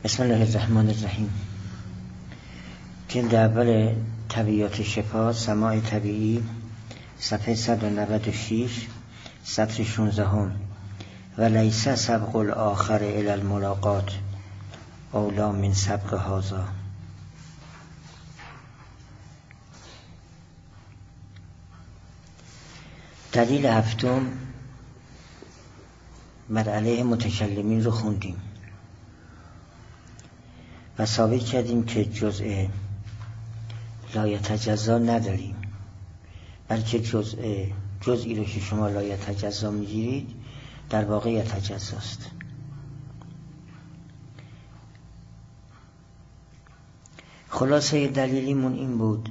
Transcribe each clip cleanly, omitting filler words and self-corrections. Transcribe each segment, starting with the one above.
بسم الله الرحمن الرحیم. جلد اول طبیعیات شفا، سماع طبیعی، صفحه 196، سطر 16. و لیس سبق الآخر الی الملاقات اولی من سبق هذا. دلیل هفتم بر علیه متکلمین رو خوندیم و ثابت کردیم که لایتجزا نداریم، بلکه جزئی رو که شما لایتجزا میگیرید در واقع یتجزاست. خلاصه دلیلیمون این بود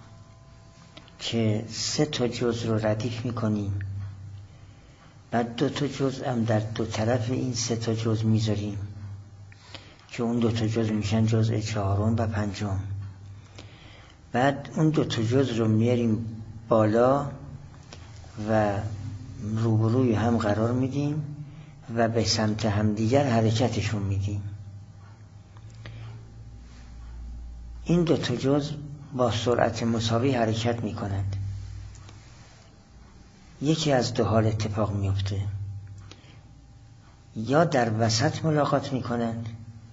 که 3 جزء رو ردیف میکنیم، بعد 2 جزء هم در 2 طرف این 3 جزء میذاریم که اون 2 جزء میشن جزء 4 و 5. بعد اون 2 جزء رو میاریم بالا و روبروی هم قرار میدیم و به سمت همدیگر حرکتشون میدیم. این 2 جزء با سرعت مساوی حرکت میکنند. یکی از 2 حال اتفاق میفته: یا در وسط ملاقات میکنند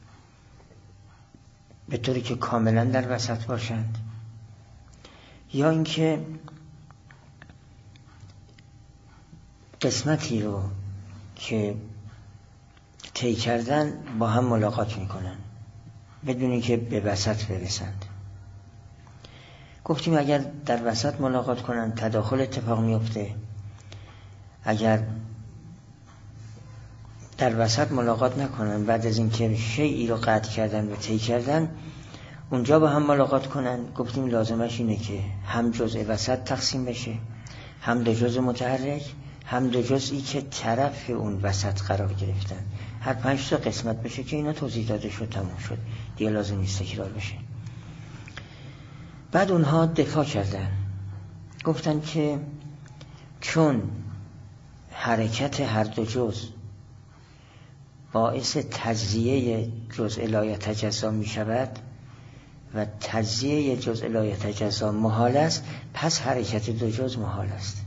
به طوری که کاملا در وسط باشند، یا اینکه قسمتی رو که طی کردن با هم ملاقات میکنن بدون اینکه به وسط برسند. گفتیم اگر در وسط ملاقات کنن تداخل اتفاق میفته، اگر در وسط ملاقات نکنن بعد از اینکه شیئی رو قطع کردن و طی کردن اونجا با هم ملاقات کنن، گفتیم لازمش اینه که هم جزء وسط تقسیم بشه، هم 2 جزء متحرک، هم 2 جزئی که طرف اون وسط قرار گرفتن. هر 5 قسمت بشه که اینا توضیح داده شد، تموم شد، دیگه لازم نیست تکرار بشه. بعد اونها دفاع کردن، گفتن که چون حرکت هر 2 جزء باعث تجزیه جزء لایتجزا می شود و تجزیه جزء لایتجزا محال است، پس حرکت 2 جزء محال است.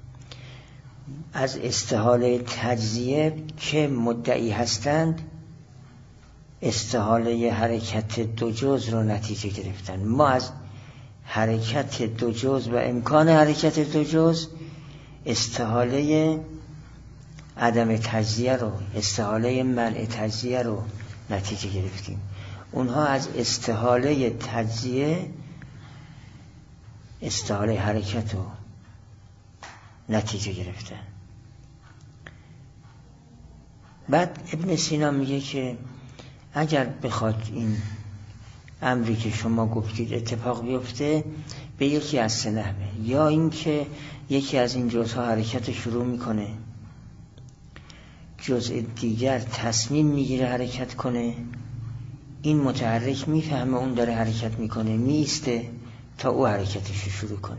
از استحاله تجزیه که مدعی هستند استحاله حرکت 2 جزء رو نتیجه گرفتن. ما از حرکت 2 جزء و امکان حرکت 2 جزء استحاله عدم تجزیه رو، استحاله منع تجزیه رو نتیجه گرفتیم. اونها از استحاله تجزیه استحاله حرکت رو نتیجه گرفتن. بعد ابن سینا میگه که اگر بخواد این امری که شما گفتید اتفاق بیفته به یکی از 3 نحوه: یا این که یکی از این جزءها حرکت شروع میکنه، جزء دیگر تصمیم میگیره حرکت کنه، این متحرک میفهمه اون داره حرکت میکنه، میسته تا او حرکتش شروع کنه.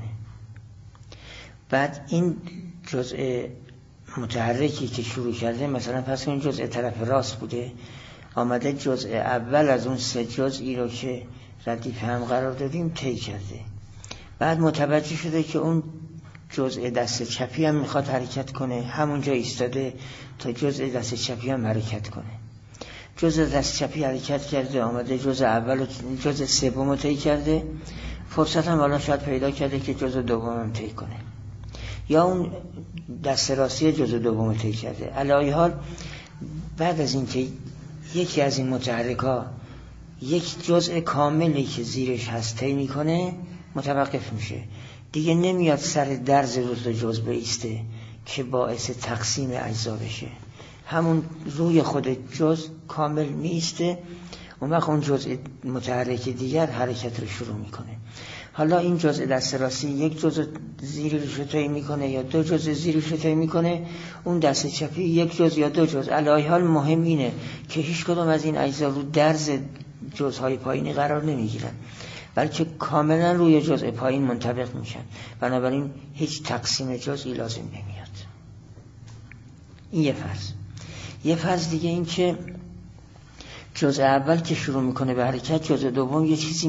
بعد این جزء متحرکی که شروع کرده، مثلا پس این جزء طرف راست بوده، آمده جزء اول از اون 3 جزئی رو که ردیف هم قرار دادیم طی کرده. بعد متوجه شده که اون جزء دست چپی هم میخواد حرکت کنه، همونجا ایستاده تا جزء دست چپی هم حرکت کنه. جزء دست چپی حرکت کرده، آمده جزء اول و جزء سوم رو طی کرده، فرصت هم حالا شاید پیدا کرده که جزء دوم هم طی کنه، یا اون دست راستی جزء دوم رو طی کرده. علی حال بعد از اینکه یکی از این متحرک‌ها یک جزء کاملی که زیرش هست طی میکنه، متوقف میشه، دیگه نمیاد سر درز روز جزء بایسته که باعث تقسیم اجزا بشه، همون روی خود جزء کامل میسته، اون وقت اون جزء متحرک دیگر حرکت رو شروع میکنه. حالا این جزء دست راستی یک جزء زیرش رو طی میکنه یا 2 جزء زیرش رو طی میکنه، اون دست چپی 1 جزء یا 2 جزء. علی حال مهم اینه که هیچ کدوم از این اجزا رو درز جزءهای پایینی قرار نمیگیرن، بلکه کاملا روی جزء پایین منطبق میشن، بنابراین هیچ تقسیم جزئی لازم نمیاد. این یه فرض. یه فرض دیگه این که جزء اول که شروع میکنه به حرکت، جزء دوم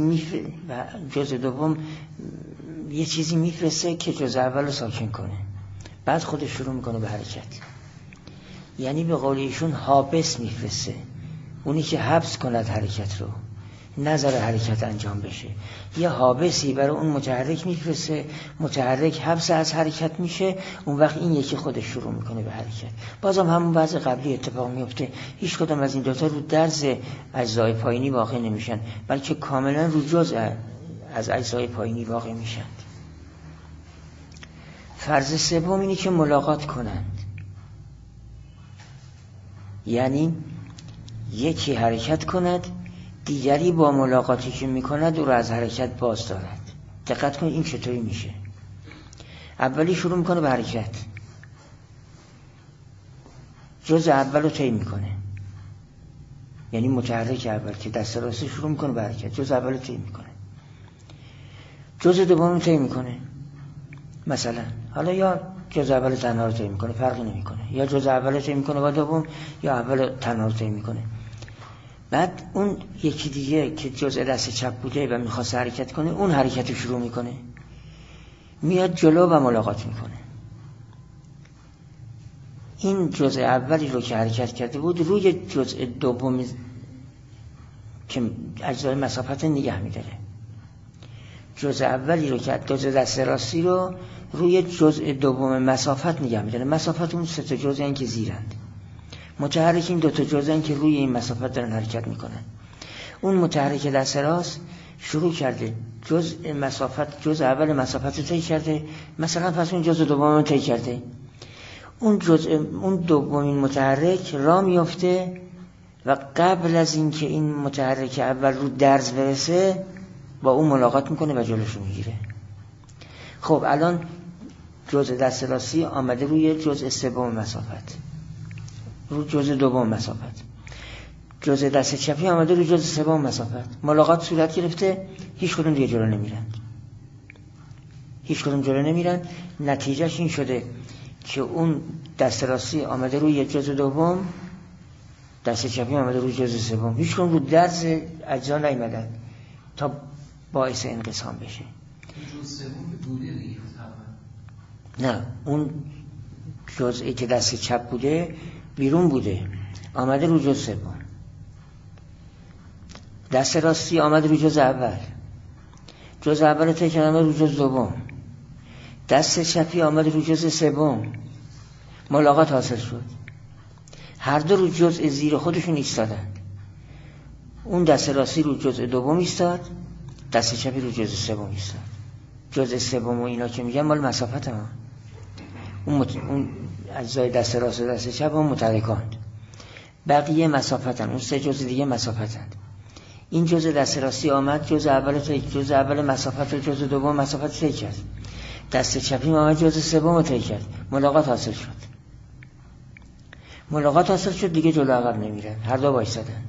یه چیزی میفرسته که جزء اول رو ساکن کنه، بعد خودش شروع میکنه به حرکت. یعنی به قول ایشون حابس میفرسته، اونی که حبس کند حرکت رو، نظر حرکت انجام بشه. یه حابسی برای اون متحرک میفرسته، متحرک حبس از حرکت میشه، اون وقت این یکی خودش شروع میکنه به حرکت. بازم همون وضع قبلی اتفاق میفته، هیچ کدام از این دوتا رو درز اجزای پایینی واقع نمیشن، بلکه کاملا رو جزء از اجزای پایینی واقع میشن. فرض سوم اینه که ملاقات کنند، یعنی یکی حرکت کند، دیگری با ملاقاتی که میکند او را از حرکت باز دارد. دقت کنید این چطوری میشه. اولی شروع میکنه به حرکت، جزء اول رو طی میکنه، یعنی متحرک اول که دست راست شروع میکنه به حرکت، جزء اول رو طی میکنه، جزء دوم رو طی میکنه. مثلا حالا یا جزء اول تنها رو طی میکنه، فرقی نمیکنه، یا جزء اول رو طی میکنه با دوم، یا اول تنها رو طی میکنه. بعد اون یکی دیگه که جزء دست چپ بوده و میخواست حرکت کنه، اون حرکت رو شروع میکنه، میاد جلو و ملاقات میکنه. این جزء اولی رو که حرکت کرده بود روی جزء دومی که اجزای مسافت نگه میداره. جزء اولی رو که جزء دست راستی رو روی جزء دوم مسافت نگه میداره. مسافت اون سه تا جزء این که زیرند، متحرک این دو تا جزء که روی این مسافت دارن حرکت میکنن. اون متحرک دست راست شروع کرده جزء اول مسافت رو طی کرده، مثلا پس اون جزء دوم رو طی کرده. اون دومین متحرک راه میفته و قبل از اینکه این متحرک اول رو درز برسه با اون ملاقات میکنه و جلوشو میگیره. خب الان جزء دست راستی آمده روی جزء سوم مسافت، رو جزء دوم مسافت. جزء دست چپی آمده روی جزء سوم مسافت، ملاقات صورت گرفته، هیچ کدوم دیگه جلو نمیرن. نتیجهش این شده که اون دست راستی آمده روی جزء دوم، دست چپی آمده روی جزء سوم، هیچ کدوم رو درز اجزا نیامدن تا باعث انقسام بشه. جزء سوم بوده دیگه. نه، اون جزئی که دست چپ بوده بیرون بوده، آمده رو جزء سوم. دست راستی آمده رو جزء اول، جزء اول طی کرده آمده رو جزء دوم، دست چپی آمده رو جزء سوم، ملاقات حاصل شد. هر دو رو جزء زیر خودشون ایستادن. اون دست راستی رو جزء دوم ایستاد، دست چپی رو جزء سوم ایستاد. جزء سوم و اینا که میگن مال مسافت ها، اون اجزای دست راست و دست چپ هم متحرکاند، بقیه مسافتن، اون سه جزء دیگه مسافتن. این جزء دست راستی آمد جزء اول مسافت و جزء دوم مسافت طی کرد، دست چپی آمد جزء سوم طی کرد، ملاقات حاصل شد دیگه جلو عقب نمیرن، هر دو وایسادند،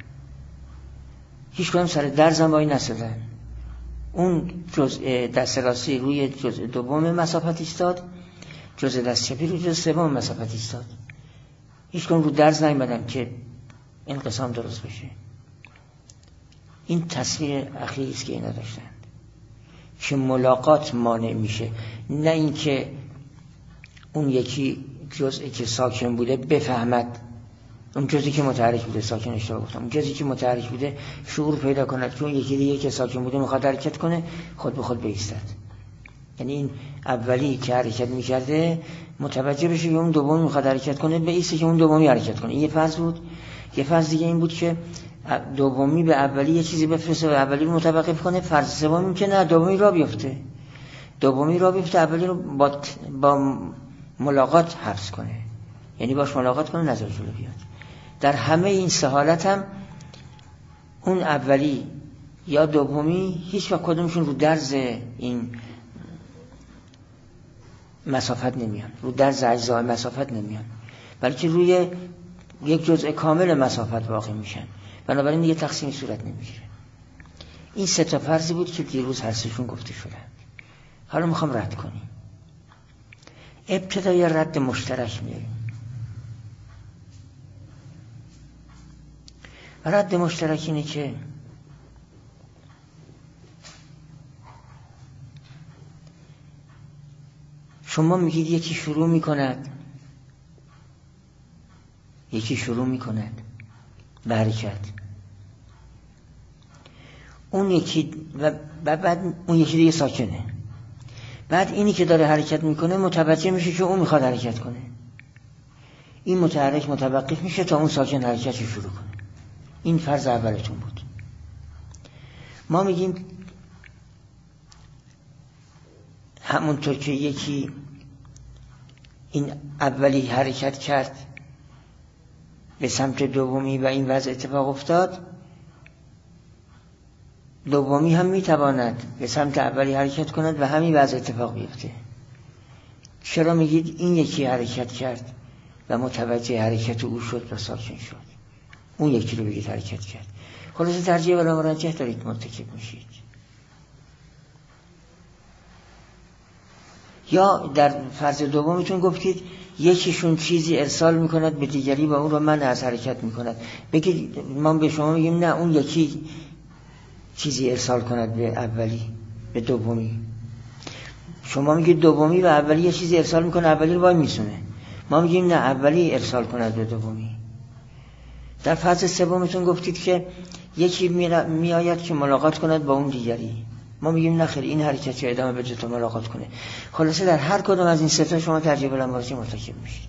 هیچ کدوم سر درزم وای نسادن. اون جزء دست راستی روی جزء دوم مسافت ایستاد، جزء دست چپی روی جزء سوم مسافت ایستاد، هیچ کدوم رو درز نیامدن که انقسام درست بشه. این تصویر اخیری است که اینا داشتن که ملاقات مانع میشه، نه اینکه اون یکی جزئی که ساکن بوده بفهمد، اون جزئی که متحرک بوده، ساکن اشتباه گفتم، اون جزئی که متحرک بوده شعور پیدا کند که اون یکی دیگه که ساکن بوده میخواد حرکت کنه، خود به خود بایستد. یعنی این اولی که حرکت میکرده متوجه بشه که اون دومی میخواد حرکت کنه، بایسته که اون دومی حرکت کنه. این یه فرض بود. یه فرض دیگه این بود که دومی به اولی یه چیزی بفرسته و اولی رو متوقف کنه. فرض سومی که نه، دومی را بیفته، اولی رو با ملاقات حبس کنه، یعنی باش ملاقات کنه، نظر جلو بیاد. در همه این سه حالت هم اون اولی یا دومی هیچ وقت کدومشون رو درز این مسافت نمیان، رو درز اجزای مسافت نمیان، بلکه روی یک جزء کامل مسافت واقع میشن. بنابراین یه تقسیم صورت نمیگیره. این سه تا فرضی بود که دیروز هر سهشون گفته شدن. حالا میخوام رد کنیم. ابتدا یه رد مشترک میاریم. و رد مشترک اینه که شما میگید یکی شروع میکند به حرکت، اون یکی و بعد اون یکی دیگه ساکنه، بعد اینی که داره حرکت میکنه متوجه میشه که اون میخواد حرکت کنه، این متحرک متوقف میشه تا اون ساکن حرکتش شروع کنه. این فرض اولتون بود. ما میگیم همونطور که یکی این اولی حرکت کرد به سمت دومی و این وضع اتفاق افتاد، دومی هم میتواند به سمت اولی حرکت کند و همین وضع اتفاق بیفته. چرا میگید این یکی حرکت کرد و متوجه حرکت او شد و ساکن شد، اون یکی رو بگید حرکت کرد؟ خلاصه ترجیح ولا مرجح دارید مرتکب میشید. یا در فرض دومتون گفتید یکیشون چیزی ارسال میکند به دیگری و اون رو منع از حرکت میکند. بگید ما به شما میگیم نه، اون یکی چیزی ارسال کند به اولی به دومی. شما میگید دومی و اولی یه چیزی ارسال میکنه، اولی رو وای میسونه. ما میگیم نه، اولی ارسال کند به دومی. در فاز سومتون گفتید که یکی میآید که ملاقات کند با اون دیگری. ما میگیم نه خیر، این حرکت رو ادامه بده تا ملاقات کنه. خلاصه در هر کدوم از این سه تا شما ترجیح الامر مرتکب میشید.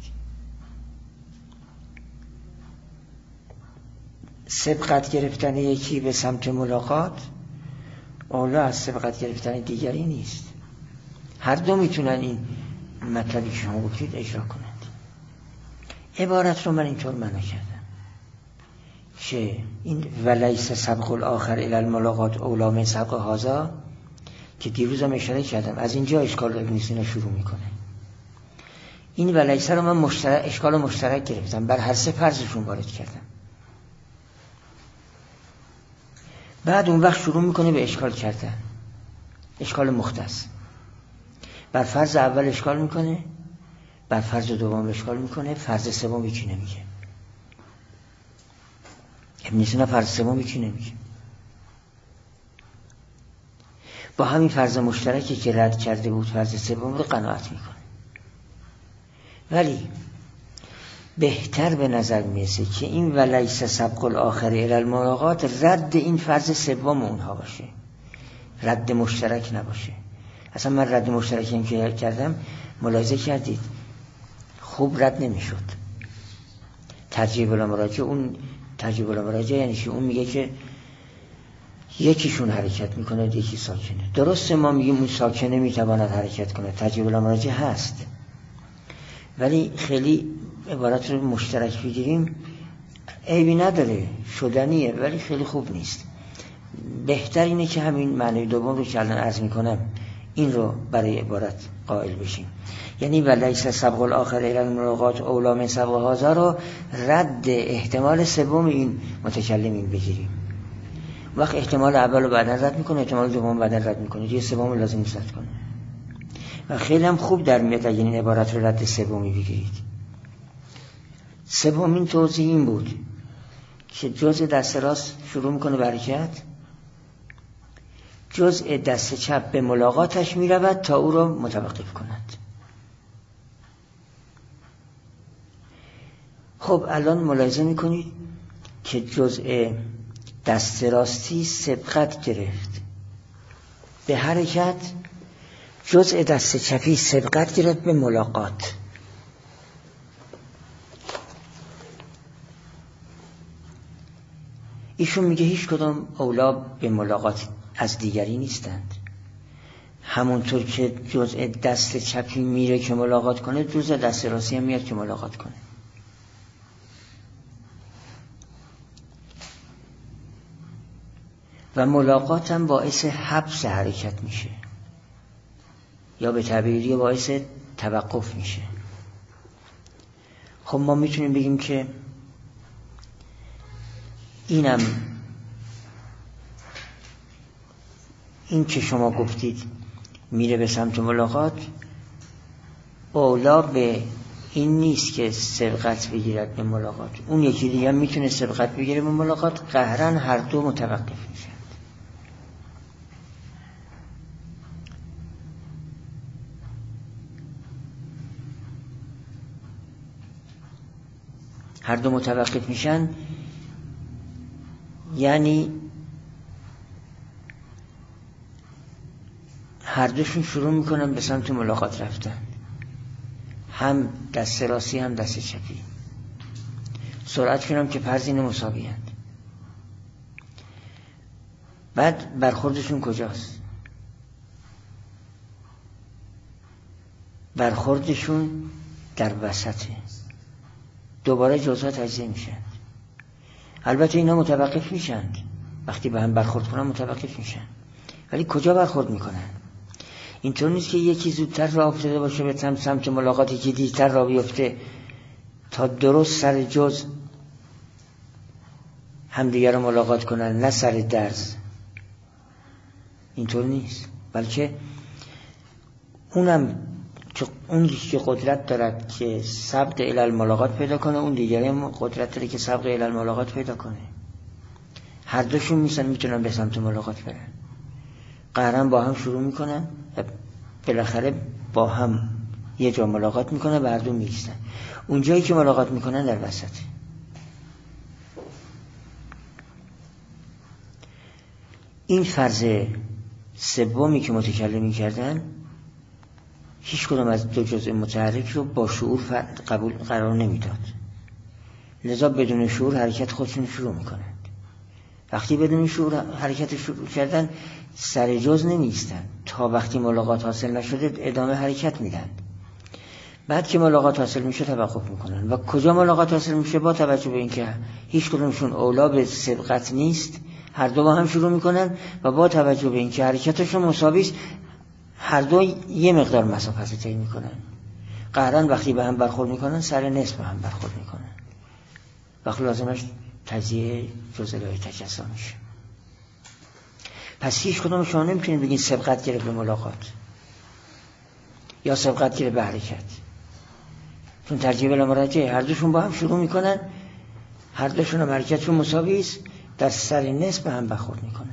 سبقت گرفتن یکی به سمت ملاقات اولا از سبقت گرفتن دیگری نیست. هر دو میتونن این مطلبی که شما گفتید اجرا کنند. عبارت رو من اینطور معنا کردم که این ولیس سبق الاخر الی الملاقات اولا من سبق هذا که دیروزم اشاره کردم، از اینجا اشکال ابن سینا شروع میکنه. این ولیس رو من اشکال مشترک گرفتم، بر هر سه فرضشون وارد کردم. بعد اون وقت شروع میکنه به اشکال کردن، اشکال مختص. بر فرض اول اشکال میکنه، بر فرض دوم اشکال میکنه، فرض سوم هیچی نمیگه. ابن سینا فرض سوم هیچی نمیگه. با همین فرض مشترکی که رد کرده بود فرض سوم رو قناعت میکنه. ولی بهتر به نظر میرسه که این ولیس سبق الاخر الی الملاقات رد این فرض سوم اونها باشه، رد مشترک نباشه. اصلا من رد مشترکی که کردم ملاحظه کردید خوب رد نمیشد. ترجیح الامر اون ترجیح الامر یعنی چی؟ اون میگه که یکیشون حرکت میکنه یکی ساکنه. درسته ما میگیم اون ساکنه میتواند حرکت کنه، ترجیح الامر هست، ولی خیلی عبارت رو مشترک بگیریم عیبی نداره، شدنیه، ولی خیلی خوب نیست. بهتر اینه که همین معنی دوم رو که الان عرض میکنم این رو برای عبارت قائل بشیم. یعنی ولیس سبق الاخر الی الملاقات اولا من سبق هذا رو رد احتمال سوم این متکلمین بگیریم. وقت احتمال اول رو بعداً رد میکنه، احتمال دوم بعداً رد میکنه، یه سوم لازم نیست رد کنه. و خیلی هم خوب در میاد اگه این عبارت رو رد سومی بگیرید. سومین توضیح این بود که جزء دست راست شروع میکنه به حرکت، جزء دست چپ به ملاقاتش میرود تا او رو متوقف کند. خب الان ملاحظه میکنید که جزء دست راستی سبقت گرفت به حرکت، جزء دست چپی سبقت گرفت به ملاقات. ایشون میگه هیچ کدام اولا به ملاقات از دیگری نیستند. همونطور که جزء دست چپی میره که ملاقات کنه، جزء دست راستی هم میاد که ملاقات کنه. و ملاقات هم باعث حبس حرکت میشه یا به تعبیری باعث توقف میشه. خب ما میتونیم بگیم که اینم این که شما گفتید میره به سمت ملاقات اولا به این نیست که سبقت بگیرد به ملاقات. اون یکی دیگه میتونه سبقت بگیره به ملاقات، قهرن هر دو متوقف میشن. هر دو متوقف میشن یعنی هر دوشون شروع میکنن به سمت ملاقات رفتن، هم دست راستی هم دست چپی. سرعتشون هم که فرضین مساوی هست. بعد برخوردشون کجاست؟ برخوردشون در وسطه. دوباره جزء تجزیه میشن. البته اینا متوقف میشن، وقتی به هم برخورد کنن متوقف میشن، ولی کجا برخورد میکنن؟ اینطور نیست که یکی زودتر راه افتاده باشه به سمت ملاقاتی که دیرتر راه بیفته تا درست سر جز همدیگر رو ملاقات کنن، نه سر درز. اینطور نیست، بلکه اون که قدرت دارد که سبق الی الملاقات پیدا کنه، اون دیگری هم قدرت داره که سبق الی الملاقات پیدا کنه. هر دوشون میتونن به سمت ملاقات برن. قهرن با هم شروع میکنن و بالاخره با هم یه جا ملاقات میکنن و هر دو میایستن. اون جایی که ملاقات میکنن در وسط. این فرض سومی که متکلمی کردن هیچ کدوم از دو جزء متحرک رو با شعور قرار نمیداد، لذا بدون شعور حرکت خودشون شروع میکنن. وقتی بدون شعور حرکت شروع کردن سر جز نمیستن تا وقتی ملاقات حاصل نشده ادامه حرکت میدن. بعد که ملاقات حاصل میشه توقف میکنن. و کجا ملاقات حاصل میشه؟ با توجه به اینکه هیچ کدومشون اولا به سبقت نیست، هر دو با هم شروع میکنن و با توجه به اینکه حرکتشون مساوی است، هر دو یه مقدار مسافت طی میکنن. قهرن وقتی به هم برخورد میکنن سر نصف به هم برخورد میکنن و لازمش تجزیه جزء لای تجزا میشه. پس هیچ کدوم شما نمیتونید بگین سبقت گرفت به ملاقات یا سبقت گرفت به حرکت، چون ترجیح بلا مرجعه. هر دوشون با هم شروع میکنن، هر دوشون هم حرکتشون مساوی است، در سر نصف به هم برخورد میکنن.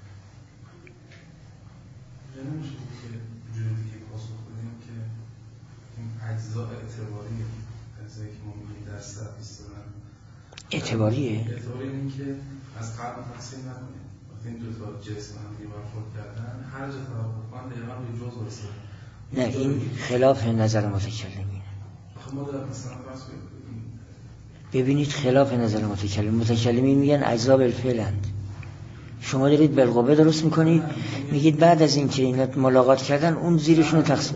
اعتباریه این که از قبل تقسیم نکنید. وقتی این دو تا جسم هم دیگه برخورد کردن هر جا توافق کنن دقیقاً روی جزء وایسه. نه، این خلاف نظر متکلمینه. آخه ما در مثلا فرض ببینید خلاف نظر متکلمین میگن اجزا بالفعلند. شما دارید بالقوه درست میکنید، میگید بعد از این که اینا ملاقات کردن اون زیرشون رو تقسیم.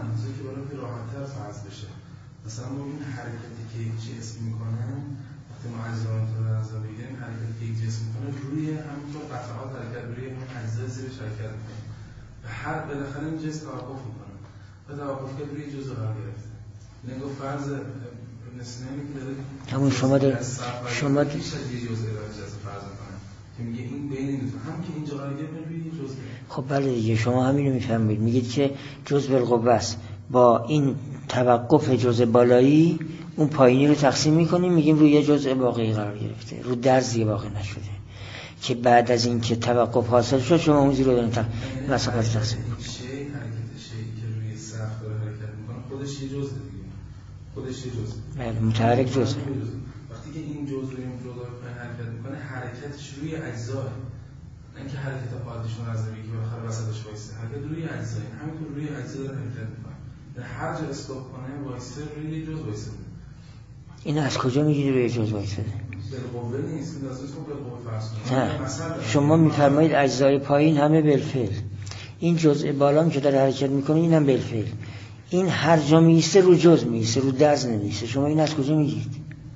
مثلا ما این حرکتی که یک جسم میکنه، وقتی ما اجزا رو نظر بگیریم، حرکتی که یک جسم میکنه روی همینطور قطعات حرکت روی اون اجزای زیرش حرکت میکنه و هر بالاخره این جسم توقف میکنه و توقف کرد روی جزء قرار گرفته. نگاه فرض نسنمی که داره همون شما پیش از یه جزء اجزا فرض میکنه که میگه این بین این دو هم که اینجا قرار گرفته روی جزء. خب بله دیگه، شما همین رو میفهمید، میگید که جزء بالقوه است، با این توقف جزء بالایی اون پایینی رو تقسیم میکنیم، میگیم روی یه جزء باقی قرار گرفته، رو درزی باقی نشده که بعد از این که توقف حاصل شد شما اون زیر رو دارید مسافت تقسیم کنید. حرکت شیئی که روی سقف داره حرکت میکنه خودش یه جزء دیگه، خودش یه جزء. بله، متحرک جزء. وقتی که این جزء رو این جزء رو حرکت میکنه، حرکتش روی اجزاه، نه اینکه حرکت عادیشون از روی که بالاخره وسطش وایسه، حرکت روی اجزا، همینطور روی اجزا داره حرکت میکنه. در هر جا استاپ کنه وایسه روی جزء وایسه. این از کجا میگیری روی جزء وایسه؟ بالقوه نیست، این لازم است بالقوه فرض کنید. نه، شما میفرمایید اجزای پایین همه بالفعل، این جزء بالا که داره حرکت میکنه اینم بالفعل. این هر جا میسته رو جزء میسته، رو درز نمیسته. شما این از کجا میگید؟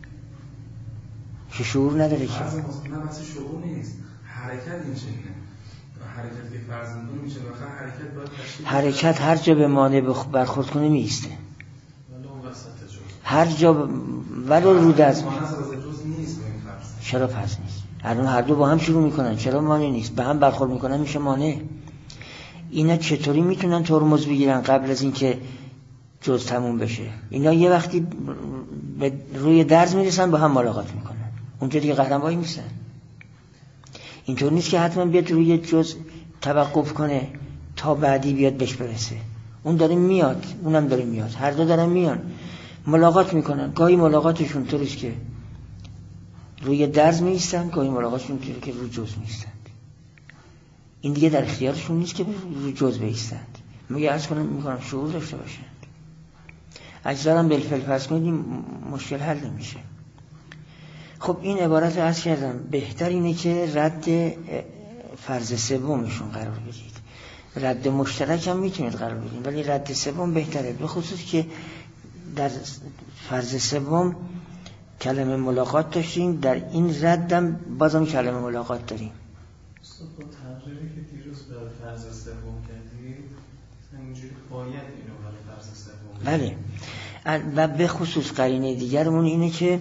که شعور نداره که. نه بحث شعور نیست، حرکت این چنینه. حرکت که فرض می‌کنیم میشه بخاطر حرکت باید تشکیل، حرکت هر جا به مانع برخورد کنه میسته، هر جا ولو رو درز نیست. چرا فرض نیست؟ هر دو با هم شروع میکنن، چرا مانع نیست؟ به هم برخورد میکنن میشه مانع. اینا چطوری میتونن ترمز بگیرن قبل از اینکه جز تموم بشه. اینا یه وقتی به روی درز میرسن با هم ملاقات میکنن، اونجا دیگه قهرمانی نیستن. اینطور نیست که حتما بیاد روی جز توقف کنه تا بعدی بیاد بهش برسه. اون داره میاد، اونم داره میاد، هر دو دارن میان ملاقات میکنن. گاهی ملاقاتشون طوریست که روی درز میستن، گاهی ملاقاتشون طوری که روی جز میستن. این دیگه در اختیارشون نیست که روی جز بیستند، میگه عرض کنم میکنم شعور داشته باشند. اجزارم بالفعل فرض کنید این مشکل حل نمیشه. خب این عبارت رو عرض کردم بهتر اینه که رد فرض سومشون قرار بدید. رد مشترک هم میتونید قرار بدید ولی رد سوم بهتره، به خصوص که در فرض سوم کلمه ملاقات داشتیم، در این ردم بازم کلمه ملاقات داریم. با تغییری که دیروز برای فرض سوم کردید اینجوری باید اینو برای فرض سوم. بله. و به خصوص قرینه دیگرمون اینه که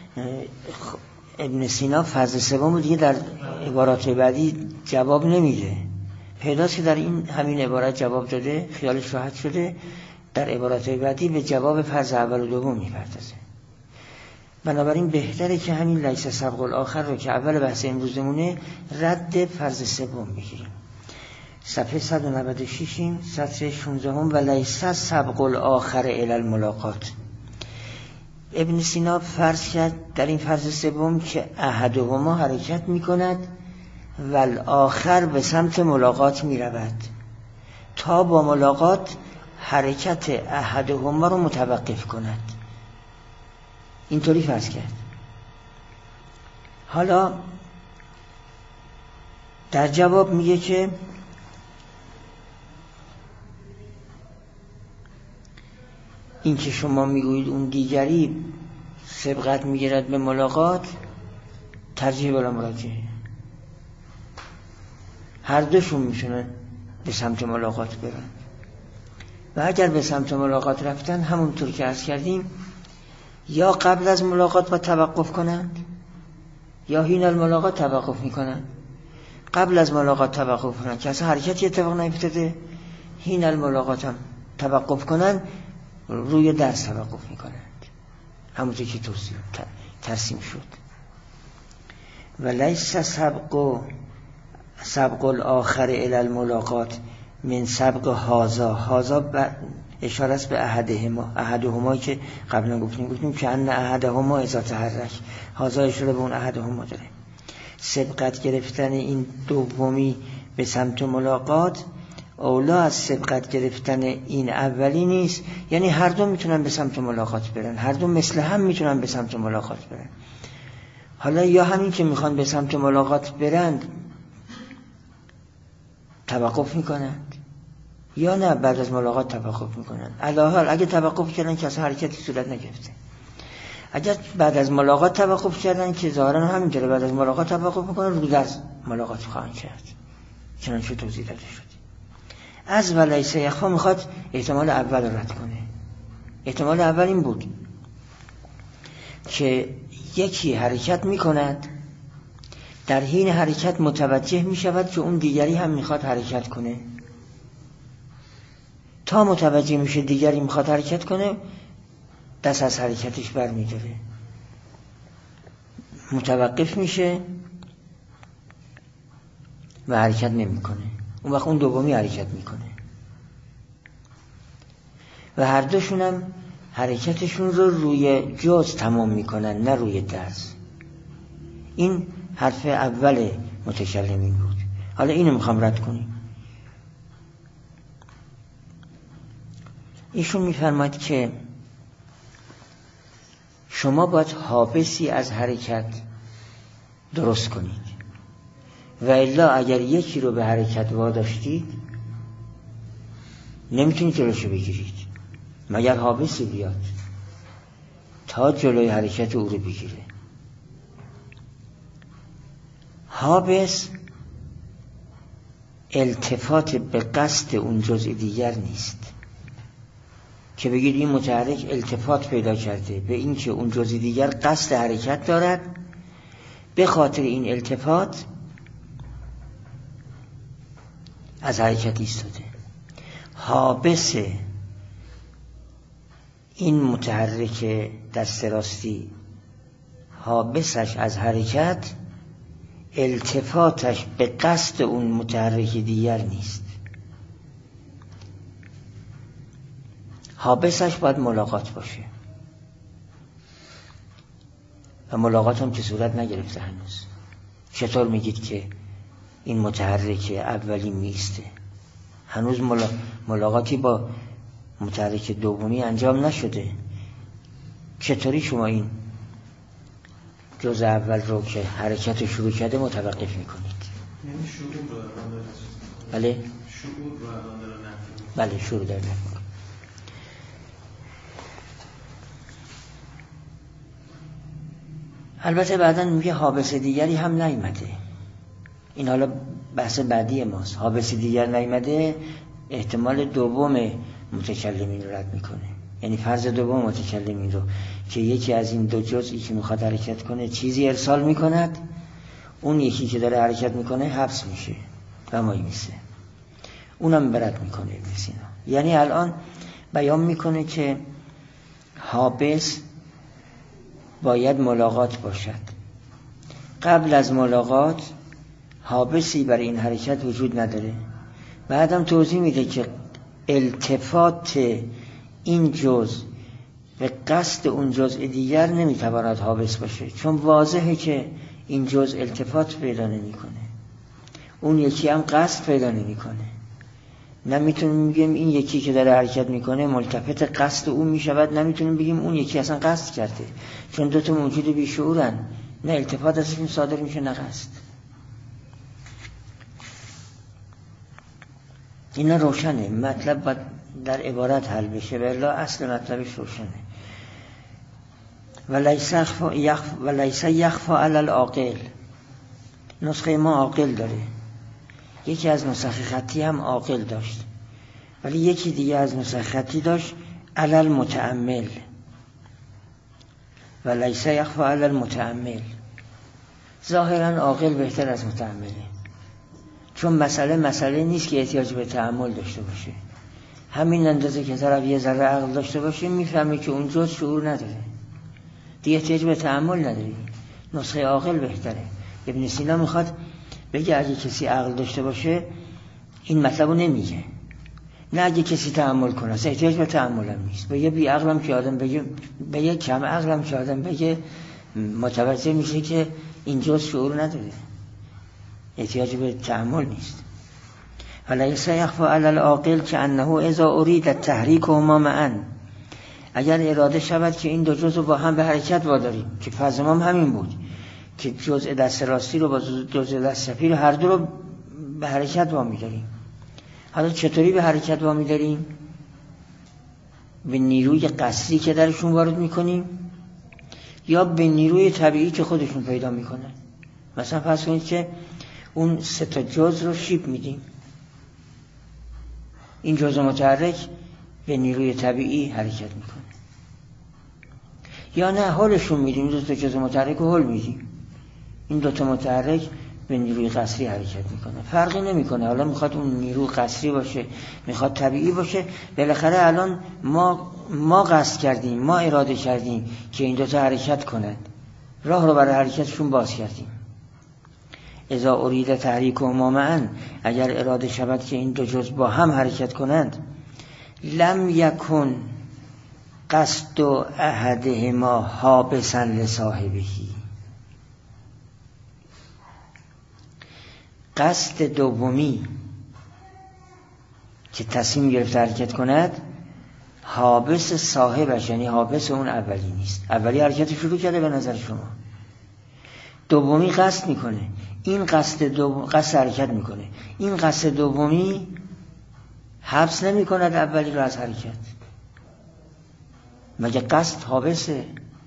ابن سینا فرض سوم دیگه در عبارات بعدی جواب نمیده. پیداست که در این همین عبارت جواب داده، خیالش راحت شده، در عبارات بعدی به جواب فرض اول و دوم میپردازه. بنابراین بهتره که همین لیس سبق الاخر رو که اول بحث امروزمونه رد فرض سوم بگیریم. صفحه 196 سطر 16 و لیس سبق الاخر الی الملاقات. ابن سینا فرض کرد در این فرض سوم که احدهما حرکت میکند و الاخر به سمت ملاقات میرود تا با ملاقات حرکت احدهما رو متوقف کند. اینطوری فرض کرد. حالا در جواب میگه که این که شما میگویید اون دیگری سبقت میگیرد به ملاقات، ترجیح بلا مراجعه، هر دوشون میشونن به سمت ملاقات برن و اگر به سمت ملاقات رفتن همونطور که عرض کردیم یا قبل از ملاقات با توقف کنند یا حین الملاقات توقف میکنند. قبل از ملاقات توقف کنند که اصلا حرکتی اتفاق نیفتاده، حین الملاقات هم توقف کنند، روی درس توقف میکنند همونطور که ترسیم شد. و لیس سبق الاخر الی الملاقات من سبق هازا اشاره است به احدهما که قبلا گفتیم که ان احدهما اذا تحرک، هازا اشاره به اون احدهما داره. سبقت گرفتن این دومی به سمت ملاقات اولا از سبقت گرفتن این اولی نیست، یعنی هر دو میتونن به سمت ملاقات برن، هر دو مثل هم میتونن به سمت ملاقات برن. حالا یا همین که میخوان به سمت ملاقات برند توقف میکنند یا نه بعد از ملاقات توقف میکنند. علاوه اگه توقف کردن که اصلا حرکتی صورت نگرفته، اگر بعد از ملاقات توقف کردن که ظاهرا همینطوره، بعد از ملاقات توقف میکنن رو در ملاقات خواهند کرد. چنانچه توضیح داده شد. از ولیس یخفا میخواد احتمال اول رد کنه. احتمال اول این بود که یکی حرکت میکند، در حین حرکت متوجه میشود که اون دیگری هم میخواد حرکت کنه، تا متوجه میشه دیگری میخواد حرکت کنه دست از حرکتش بر میداره، متوقف میشه و حرکت نمیکنه. اون وقت اون دومی حرکت میکنه و هر دوشون هم حرکتشون رو روی جز تمام میکنن نه روی درز. این حرف اول متکلمین بود. حالا اینو میخوام رد کنیم. ایشون میفرماید که شما باید حابسی از حرکت درست کنید و الا اگر یکی رو به حرکت واداشتید نمیتونید جلوشو بگیرید مگر حابسی بیاد تا جلوی حرکت او رو بگیره. حابس التفات به قصد اون جزء دیگر نیست که بگید این متحرک التفات پیدا کرده به این که اون جزء دیگر قصد حرکت دارد، به خاطر این التفات از حرکت ایستاده. حابس این متحرک دست راستی حابسش از حرکت التفاتش به قصد اون متحرک دیگر نیست. حابسش باید ملاقات باشه و ملاقات هم که صورت نگرفته هنوز. چطور میگید که این متحرک اولی میسته؟ هنوز ملاقاتی با متحرک دومی انجام نشده. چطوری شما این جزء اول رو که حرکت شروع کرده متوقف میکنید؟ یعنی شعور رو الان داره. بله؟ شعور رو الان داره نفی. بله شروع داره نفی. البته بعداً میگه حابس دیگری هم نیامده. این حالا بحث بعدی ماست. حابس دیگر نیامده احتمال دوم متکلمین رو رد میکنه. یعنی فرض دوم متکلمین رو که یکی از این دو جزئی که میخواد حرکت کنه چیزی ارسال میکند، اون یکی که داره حرکت میکنه حبس میشه و مایی میسه. اونم برد میکنه ابن سینا. یعنی الان بیان میکنه که حابس باید ملاقات باشد. قبل از ملاقات حابسی برای این حرکت وجود نداره. بعدم توضیح میده که التفات این جزء به قصد اون جزء دیگر نمیتواند حابس باشه، چون واضحه که این جزء التفات پیدا نمیکنه، اون یکی هم قصد پیدا نمیکنه. نمیتونیم بگیم این یکی که داره حرکت میکنه ملتفت قصد اون میشود، نمیتونیم بگیم اون یکی اصلا قصد کرده، چون دوتا موجود بیشعورن، نه التفات ازشون صادر میشه نه قصد. اینا روشنه، مطلب باید در عبارت حل بشه ولی اصل مطلبش روشنه. ولیس یخفا علی العاقل. نسخه ما عاقل داره، یکی از نسخ خطی هم عاقل داشت، ولی یکی دیگه از نسخ خطی داشت علی المتأمل. ولیس یخفا علی المتأمل. ظاهرا عاقل بهتر از متأمله، چون مسئله نیست که احتیاج به تأمل داشته باشه. همین اندازه که طرف یه ذره عقل داشته باشه میفهمه که اون جز شعور نداره، دیگه احتیاج به تأمل نداری. نسخه عاقل بهتره. ابن سینا میخواد بگه اگه کسی عقل داشته باشه این مطلبو نمیگه، نه اگه کسی تأمل کنه اصلا احتیاج به تأمل هم نیست. به یه بی عقلم که آدم بگه، به یه کم عقلم که آدم بگه، متوجه میشه که این جز شعور نداره، احتیاج به تأمل نیست. ولیس یخفا علی العاقل که انه اذا ارید تحریکهما معا. اگر اراده شود که این دو جزء با هم به حرکت واداریم، که فرض ما همین بود که جزء دست راستی رو با جزء دست چپی رو هر دو رو به حرکت وامیداریم. حالا چطوری به حرکت وامیداریم؟ به نیروی قصری که درشون وارد میکنیم یا به نیروی طبیعی که خودشون پیدا میکنن. مثلا فرض کنید که اون سه تا جزء رو شیب میدیم، این جزء متحرک به نیروی طبیعی حرکت میکنه، یا نه هولشون میدیم، دو تا جزء متحرک رو هول میدیم، این دو تا متحرک به نیروی قصری حرکت میکنه. فرقی نمیکنه حالا میخواد اون نیرو قصری باشه میخواد طبیعی باشه، بالاخره الان ما قصد کردیم، ما اراده کردیم که این دو تا حرکت کنند، راه رو برای حرکتشون باز کردیم. اذا ارید تحریکهما معا، اگر اراده شود که این دو جزء با هم حرکت کنند، لم یکن قصد احدهما حابسا لصاحبه. قصد دومی که تصمیم گرفت حرکت کند حابس صاحبش، یعنی حابس اون اولی نیست. اولی حرکت شروع کرده به نظر شما، دومی قصد میکنه، این قصد حرکت میکنه، این قصد دومی حبس نمیکند اولی رو از حرکت. مگه قصد حابسه؟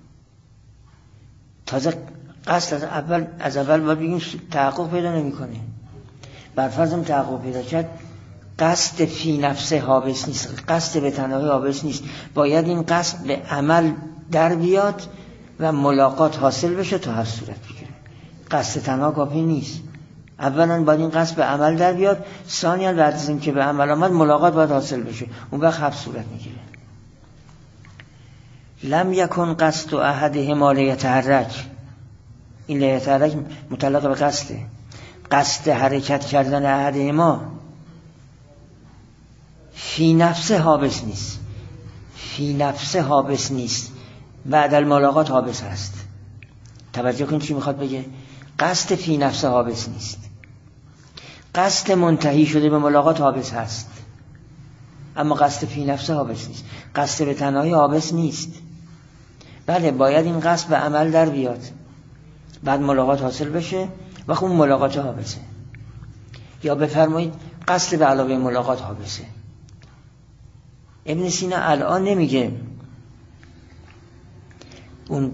تازه قصد از اول باید بگیم تحقق پیدا نمیکنه. برفرضم تحقق پیدا کرد، قصد فی نفسه حابس نیست، قصد به تنهایی حابس نیست، باید این قصد به عمل در بیاد و ملاقات حاصل بشه تا هر صورت بگیره. قصد تنها کافی نیست، اولا باید این قصد به عمل در بیاد، ثانیا بعد از این که به عمل آمد ملاقات باید حاصل بشه، اون وقت حبس صورت میگیره. لم یکن قصد احدهما لیتحرک، این لیتحرک متعلق به قصده. قصد حرکت کردن احدهما فی نفسه حابس نیست، فی نفسه حابس نیست، بعد الملاقات حابس هست. توجه کن چی میخواد بگه. قصد فی نفسه حابس نیست، قصد منتهی شده به ملاقات حابس هست، اما قصد فی نفسه حابس نیست. قصد به تنهایی حابس نیست. بله باید این قصد به عمل در بیاد، بعد ملاقات حاصل بشه و خب ملاقات حابسه. یا بفرمایید قصد به علاوه ملاقات حابسه. ابن سینا الان نمیگه اون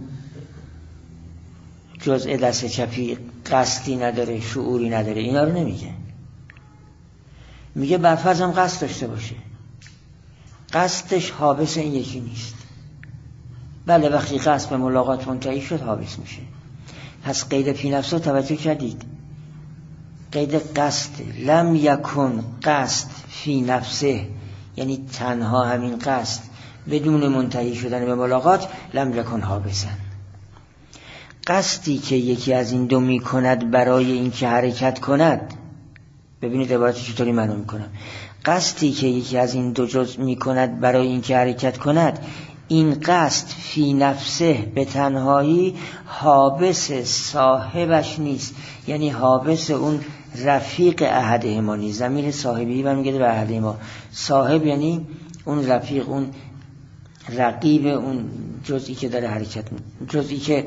جزء دست چپی قصدی نداره، شعوری نداره، اینا رو نمیگه. میگه برفرض هم قصد داشته باشه، قصدش حابس این یکی نیست. بله وقتی قصد به ملاقات منتهی شد حابس میشه. پس قید فی نفسه توجه کردید، قید قصد لم یکن قصد فی نفسه، یعنی تنها همین قصد بدون منتهی شدن به ملاقات لم یکن حابسن. قصدی که یکی از این دو می کند برای اینکه حرکت کند، ببینید عبارت چطوری معنی میکنم. قصدی که یکی از این دو جز می کند برای اینکه حرکت کند، این قصد فی نفسه به تنهایی حابس صاحبش نیست، یعنی حابس اون رفیق احدهما نیست. ضمیر صاحبی برمیگرده به احدهما. صاحب یعنی اون رفیق، اون رقیب، اون جزئی که داره حرکت، جزئی که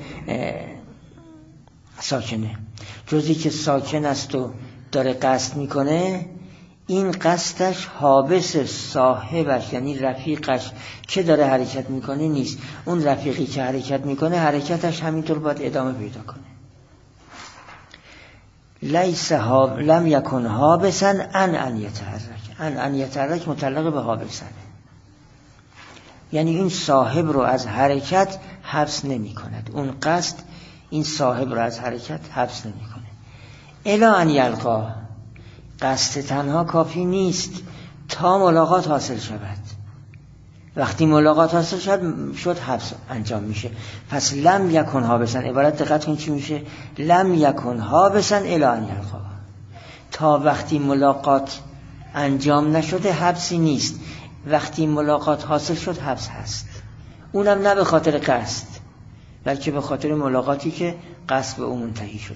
ساکنه، جزئی که ساکن است و داره قصد میکنه، این قصدش حابس صاحبش یعنی رفیقش که داره حرکت میکنه نیست. اون رفیقی که حرکت میکنه حرکتش همینطور باید ادامه پیدا کنه. لم یکن حابسا ان یتحرک. ان یتحرک متعلق به حابسنه، یعنی این صاحب رو از حرکت حبس نمی کند. اون قصد این صاحب رو از حرکت حبس نمی کنه. الا ان یلقا، قصد تنها کافی نیست تا ملاقات حاصل شود. وقتی ملاقات حاصل شد حبس انجام میشه. پس لم یکن حابسا، عبارت دقت کن چی میشه. لم یکن حابسا الا ان یلقا، تا وقتی ملاقات انجام نشده حبسی نیست، وقتی ملاقات حاصل شد حبس هست. اونم نه به خاطر قصد، بلکه به خاطر ملاقاتی که قصد به اون منتهی شده.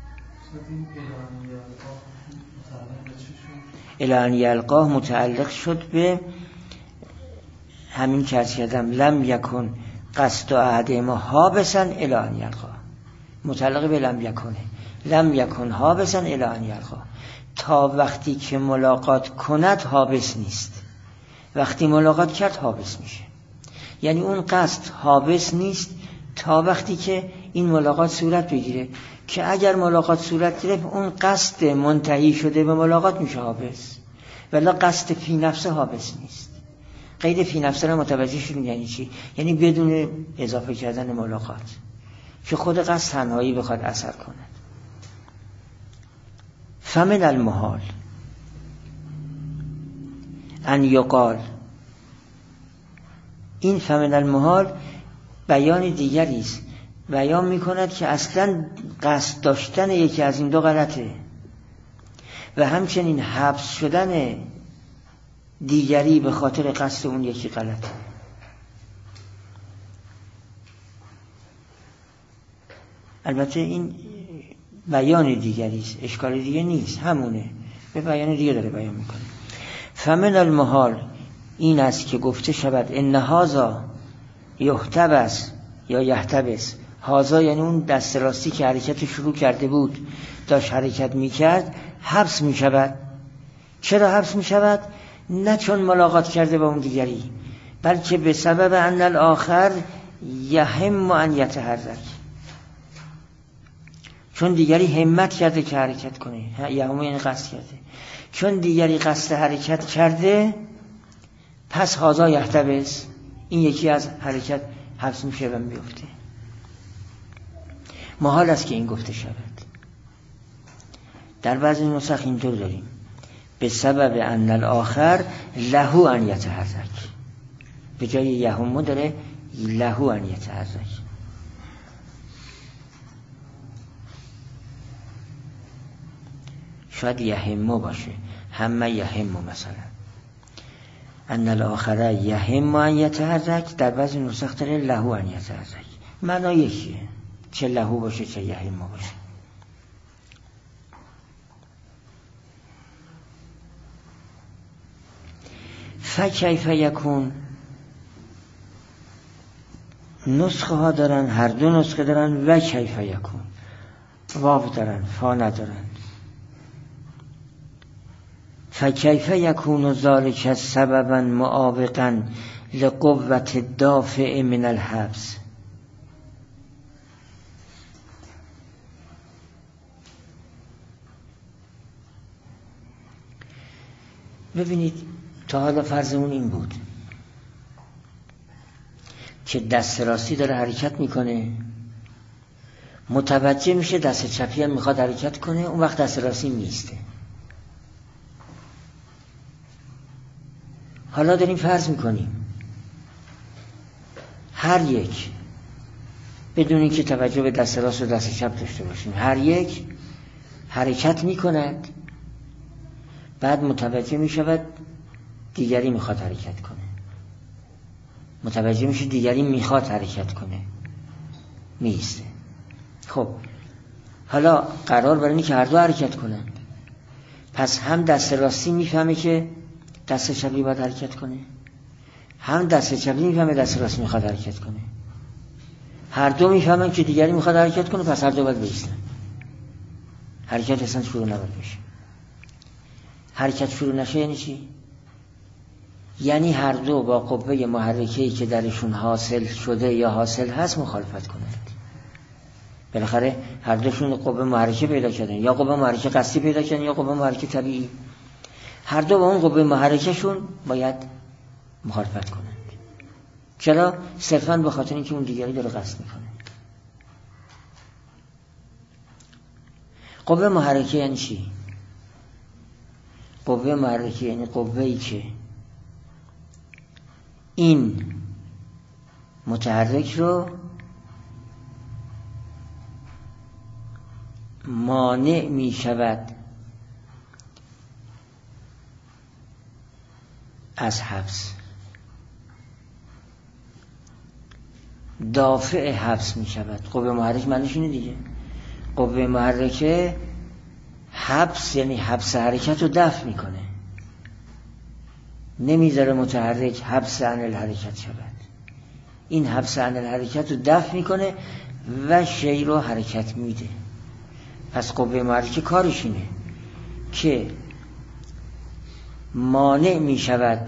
الی ان یلقاه متعلق شد به همین که عرض کردم، لم یکن قصد احدهما حابسا الی ان یلقاه، متعلق به لم یکنه. لم یکن حابسا الی ان یلقاه، تا وقتی که ملاقات کند حابس نیست، وقتی ملاقات کرد حابس میشه. یعنی اون قصد حابس نیست تا وقتی که این ملاقات صورت بگیره، که اگر ملاقات صورت گرفت اون قصد منتهی شده به ملاقات میشه حابس، ولی قصد فی نفسه حابس نیست. قید فی نفسه رو متوجه شدیم یعنی چی؟ یعنی بدون اضافه کردن ملاقات، که خود قصد تنهایی بخواد اثر کند. فمن المحال ان یقال، این فمن المحال بیان دیگری است، بیان میکند که اصلا قصد داشتن یکی از این دو غلطه و همچنین حبس شدن دیگری به خاطر قصد اون یکی غلطه. البته این بیان دیگری است، اشکال دیگه نیست، همونه، به بیان دیگه داره بیان میکنه. فمن المحال این است که گفته شود ان هذا یحتبس یا یحتبس. هذا یعنی اون دست راستی که حرکت شروع کرده بود، داشت حرکت میکرد، حبس میشود. چرا حبس میشود؟ نه چون ملاقات کرده با اون دیگری، بلکه به سبب ان الاخر یهم ان یتحرک، چون دیگری همت کرده که حرکت کنه. یهم یعنی قصد کرده، چون دیگری قصد حرکت کرده پس هذا یحتبس، این یکی از حرکت حبس میشه و میفته. محال است که این گفته شود. در بعضی نسخ اینطور داریم به سبب ان الاخر له ان یتحرک، به جای یهمو داره لهو ان یتحرک. شاید یهمو باشه، همه یهمو مثلا، ان الاخره یهم ان یتحرک، در بعضی نسخ داره لهو ان یتحرک. معنا یکیه، چه لهو باشه چه یهمو باشه. فکیف یکون، نسخه ها دارن، هر دو نسخه دارن و کیف یکون، واو دارن فا ندارن. فکیف یکون ذالک سببا معاوقا لقوت الدافع من الحبس. ببینید تا حالا فرضمون این بود که دست راستی داره حرکت میکنه، متوجه میشه دست چپی هم میخواد حرکت کنه، اون وقت دست راستی میسته. حالا داریم فرض میکنیم هر یک بدون اینکه توجه به دست راست و دست چپ داشته باشیم، هر یک حرکت میکند، بعد متوجه میشود دیگری میخواد حرکت کنه، متوجه میشه دیگری میخواد حرکت کنه، میسته. خب حالا قرار بر اینه که هر دو حرکت کنن، پس هم دست راستی میفهمه که دست چپی باید حرکت کنه، هم دست چپی میفهمه دست راستی میخواد حرکت کنه، هر دو میفهمن که دیگری میخواد حرکت کنه، پس هر دو باید بایستن. حرکت اصلا شروع نباید بشه. حرکت شروع نشه یعنی چی؟ یعنی هر دو با قوه محرکه‌ای که درشون حاصل شده یا حاصل هست مخالفت کنند. بالاخره هر دوشون قوه محرکه پیدا کردن، یا قوه محرکه قصدی پیدا کردن یا قوه محرکه طبیعی. هر دو با اون قوه محرکه‌شون باید مخالفت کنند. چرا؟ صرفاً به خاطر اینکه اون دیگری داره قصد میکنه. قوه محرکه یعنی چی؟ قوه محرکه یعنی قوه‌ای که این متحرک رو مانع می شود از حبس، دافع حبس می شود. قوه محرک معنیش اینه دیگه. قوه محرکه حبس یعنی حبس حرکت رو دفع میکنه، نمیذاره متحرک حبس عن الحرکت شود. این حبس عن الحرکت رو دفع میکنه و شی رو حرکت میده. پس قوه محرکه کارش اینه که مانع میشود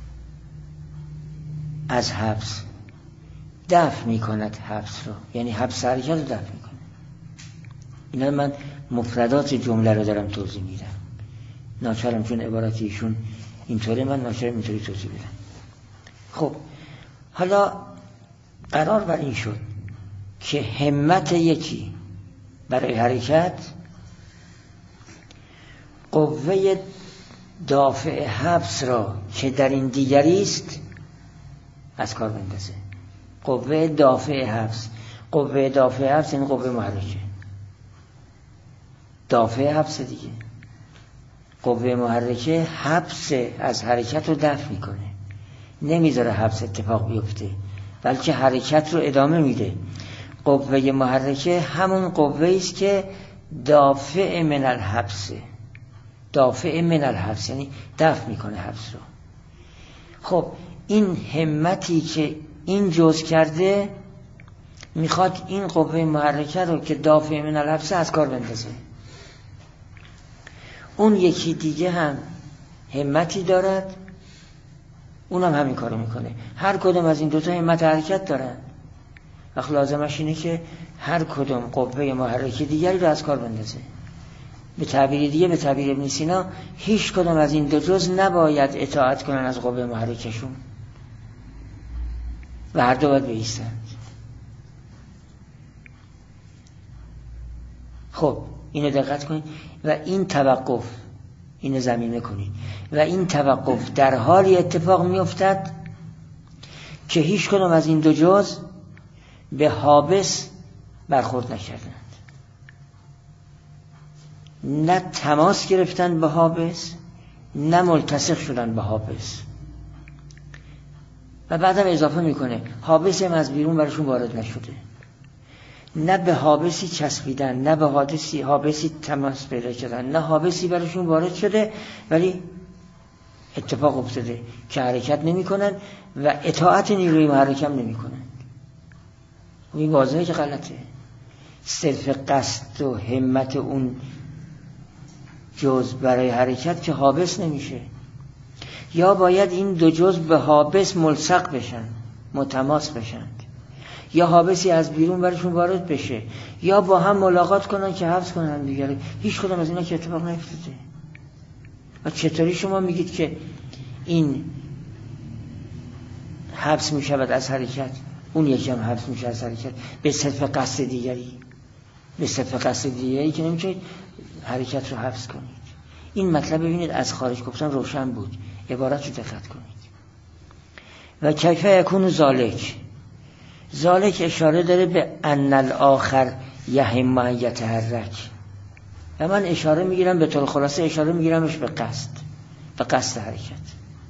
از حبس، دفع میکند حبس رو، یعنی حبس حرکت رو دفع میکنه. اینا من مفردات جمله رو دارم توضیح میدم، ناچارم چون عبارت ایشون اینطوره، من ناچارم اینطوری توضیح بدم. خب حالا قرار بر این شد که همت یکی برای حرکت قوه دافع حبس را که در این دیگری است از کار بندازه. قوه دافع حبس، قوه دافع حبس یعنی قوه محرکه، دافع حبس دیگه. قوه محرکه حبس از حرکت رو دفع میکنه، نمیذاره حبس اتفاق بیفته بلکه حرکت رو ادامه میده. قوه محرکه همون قوه است که دافع من الحبس، دافع من الحبس یعنی دفع میکنه حبس رو. خب این همتی که این جزء کرده میخواد این قوه محرکه رو که دافع من الحبس از کار بندازه. اون یکی دیگه هم همتی دارد، اونم همین کارو میکنه. هر کدوم از این دوتا همت حرکت دارن، وقت لازمش اینه که هر کدوم قوه محرکه دیگری رو از کار بندازه. به تعبیر دیگه، به تعبیر ابن سینا، هیچ کدوم از این دو جز نباید اطاعت کنن از قوه محرکشون و هر دو باید بایستند. خب اینو دقت کنید و این توقف، اینو ضمیمه کنید، و این توقف در حالی اتفاق میافتد که هیچ کدام از این دو جز به حابس برخورد نکردند، نه تماس گرفتن به حابس نه ملتصق شدن به حابس. و بعدم اضافه میکنه حابسی هم از بیرون برشون وارد نشده، نه به حابسی چسبیدن، نه به حابسی تماس پیدا کردن، نه حابسی برشون وارد شده، ولی اتفاق افتاده که حرکت نمی کنن و اطاعت نیروی محرک هم نمی کنن. این واضحه که غلطه. صرف قصد و همت اون جز برای حرکت که حابس نمیشه، یا باید این دو جز به حابس ملصق بشن، متماس بشن، یا حابسی از بیرون برشون وارد بشه، یا با هم ملاقات کنن که حبس کنن هم دیگره. هیچ کدام از اینا که اتفاق نیفتاده. و چطوری شما میگید که این حبس میشود از حرکت، اون یکی هم حبس میشه از حرکت به صرف قصد دیگری، به صرف قصد دیگری که نمیتونید حرکت رو حبس کنید. این مطلب ببینید از خارج گفتن روشن بود، عبارت رو دقت کنید. و کیف یکون ذالک اشاره داره به ان الاخر یهم ان یتحرک، و من اشاره میگیرم به طور خلاصه اشاره میگیرمش به قصد حرکت.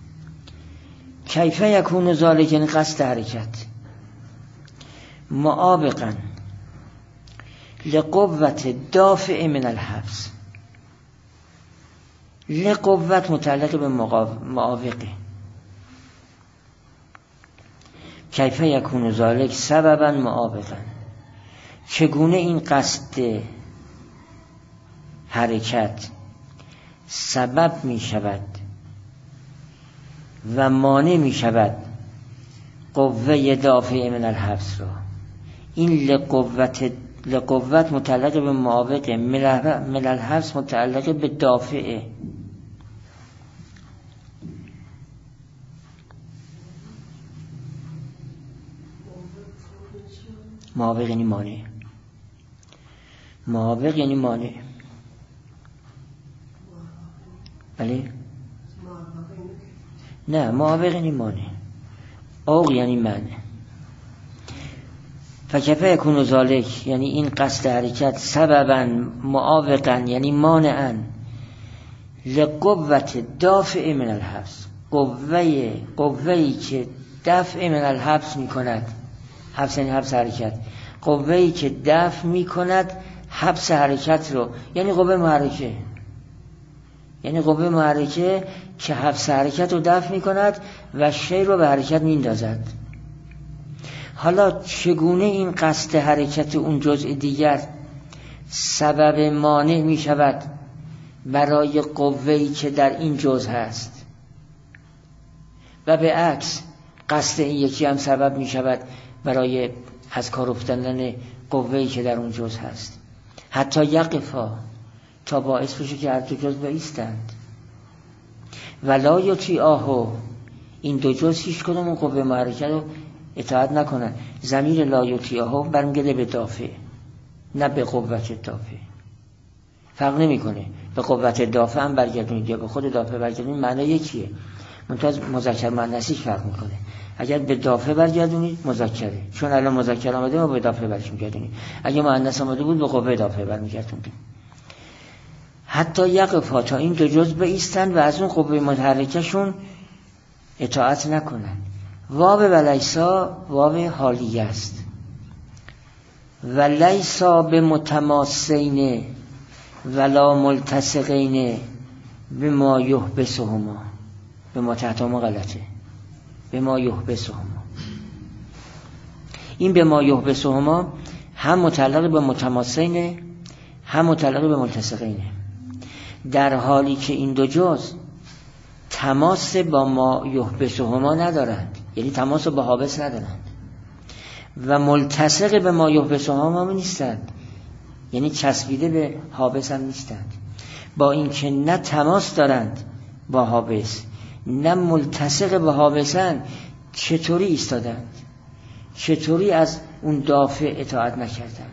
کیف یکون ذالک یعنی قصد حرکت معابقا لقوت دافع من الحبس. لقوت متعلق به معابقه. کیف یکون ذالک سببا معابقا، چگونه این قصد حرکت سبب می شود و مانع می شود قوه دافع من الحبس را. این لقوت متعلق به معابقه، من الحبس متعلق به دافعه. معابق یعنی مانع. معابق یعنی مانع. بله؟ نه، معابق یعنی مانع. اوق یعنی منع. فکفه یکون ذالک یعنی این قصد حرکت سببا معابقا یعنی مانعا لقوت دافع من الحبس، قوهی که دفع من الحبس می کند. حبس یعنی حبس حرکت. قوهی که دفع می کند حبس حرکت رو، یعنی قوه محرکه. یعنی قوه محرکه که حبس حرکت رو دفع می کند و شی رو به حرکت می اندازد. حالا چگونه این قصد حرکت اون جزء دیگر سبب مانع می شود برای قوهی که در این جزء هست، و به عکس قصد این یکی هم سبب می شود برای از کار افتادن قوهی که در اون جزء هست، حتی یقفا، تا باعث بشه که هر دو جزء بایستند. ولا یطیعاه، این دو جزء هیچ کدوم اون قوه محرکه رو اطاعت نکنن. ضمیر لا یطیعاه برمیگرده به دافع، نه به قوت دافع. فرق نمیکنه به قوت دافع هم برگردونید یا به خود دافع برگردونید، معنی یکیه، منتها مذکر مؤنثیش فرق میکنه. اگر به دافع برگردونید مذکره، چون الان مذکر آمده ما به دافع برش میگردونیم. اگه مؤنث آمده بود به قوه دافع برمیگردونیم. حتی یقفا، تا این دو جزء بایستن و از اون قوه متحرکشون اطاعت نکنن. واو ولیسا واو حالیه است. ولیسا به متماسین ولا ملتصقین به ما یحبسهما. به ما تحتما غلطه، به ما یحبسهما. این به ما یحبسهما هم متعلق به متماسین هم متعلق به ملتصقینه، در حالی که این دو جز تماس با ما یحبسهما ندارند، یعنی تماس با حابس ندارند، و ملتصق به ما یحبسهما هم نیستند، یعنی چسبیده به حابس هم نیستند. با اینکه نه تماس دارند با حابس نه ملتصق به حابسند، چطوری ایستادند؟ چطوری از اون دافع اطاعت نکردند؟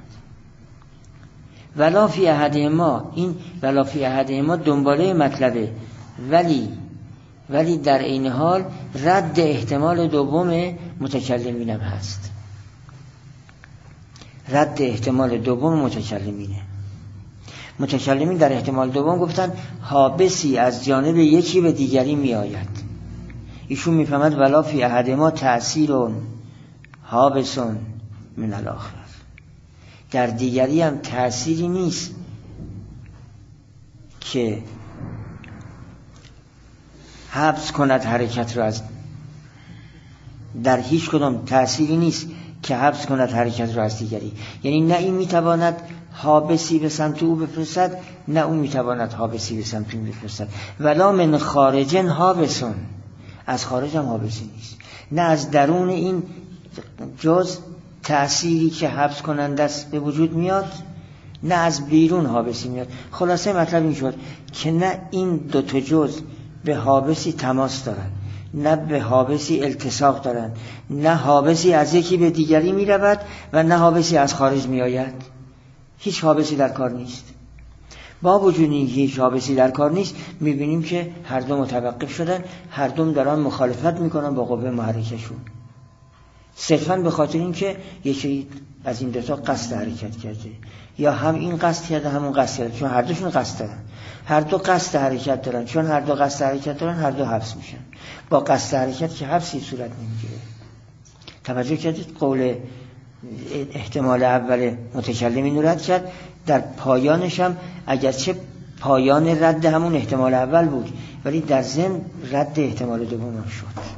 ولا فی احدهما، این ولا فی احدهما دنباله مطلبه، ولی در این حال رد احتمال دوم متکلمینم هست. رد احتمال دوم متکلمینه. متکلمین در احتمال دوم گفتن حابسی از جانب یکی به دیگری می آید. ایشون میفهمد ولا فی احد ما تأثیرون حابسون من الاخر، در دیگری هم تأثیری نیست که حبس کند حرکت را از، در هیچ کدام تأثیری نیست که حبس کند حرکت را از دیگری. یعنی نه این میتواند حابسی به سمت او بفرستد، نه اون میتواند حابسی به سمت او بفرستد. ولا من خارجن حابسون، از خارج هم حابسی نیست. نه از درون این جز تأثیری که حبس کننده است به وجود میاد، نه از بیرون حابسی میاد. خلاصه مطلب این شد که نه این دو تا جز به حابسی تماس دارن، نه به حابسی التصاق دارن، نه حابسی از یکی به دیگری می رود و نه حابسی از خارج می آید. هیچ حابسی در کار نیست. با وجود اینکه هیچ حابسی در کار نیست، می بینیم که هر دو متوقف شدن، هر دو دارن مخالفت می کنن با قوه محرکشون، صرفاً به خاطر اینکه یکی از این دوتا قصد حرکت کرده، یا هم این قصد کرده همون قصد کرده، چون هر دوشون قصد دارن، هر دو قصد حرکت دارن، چون هر دو قصد حرکت دارن هر دو حبس میشن. با قصد حرکت که حبسی صورت نمیگیره. توجه کردید؟ قول احتمال اول متکلمین رد کرد، در پایانش هم اگرچه پایان رد همون احتمال اول بود ولی در ضمن رد احتمال دوم شد.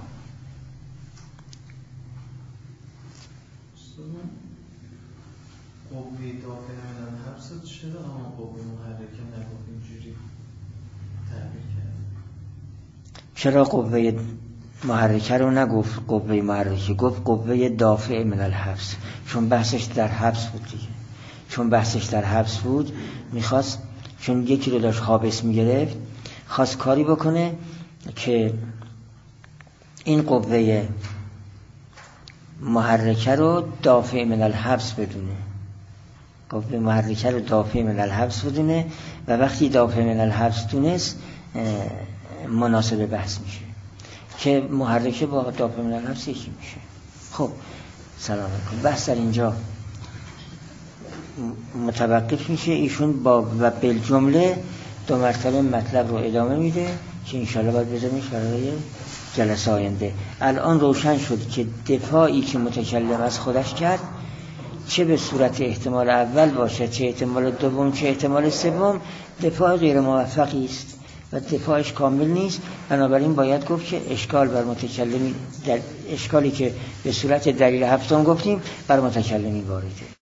قوه دافع من الحبس چرا اما قوه محرکه نگفت اینجوری تعبیر کرد؟ چرا قوه محرکه رو نگفت قوه محرکه، گفت قوه دافع من الحبس، چون بحثش در حبس بود دیگه. چون بحثش در حبس بود میخواست، چون یکی رو داشت حابس میگرفت، خواست کاری بکنه که این قوه محرکه رو دافع من الحبس بدونه، قوه محرکه رو دافع من الحبس بدونه و وقتی دافع من الحبس دونست مناسب بحث میشه که محرکه با دافع من الحبس یکی میشه. خب سلام علیکم. بحث در اینجا متوقف میشه. ایشون با و بالجمله دو مرتبه مطلب رو ادامه میده که انشاءالله باید بذاریمش برای جلسه آینده. الان روشن شد که دفاعی که متکلم از خودش کرد، چه به صورت احتمال اول باشه، چه احتمال دوم، چه احتمال سوم، دفاع غیر موفقی است و دفاعش کامل نیست. بنابراین باید گفت که اشکال بر متکلمی، در اشکالی که به صورت دلیل هفتم گفتیم بر متکلمی وارده.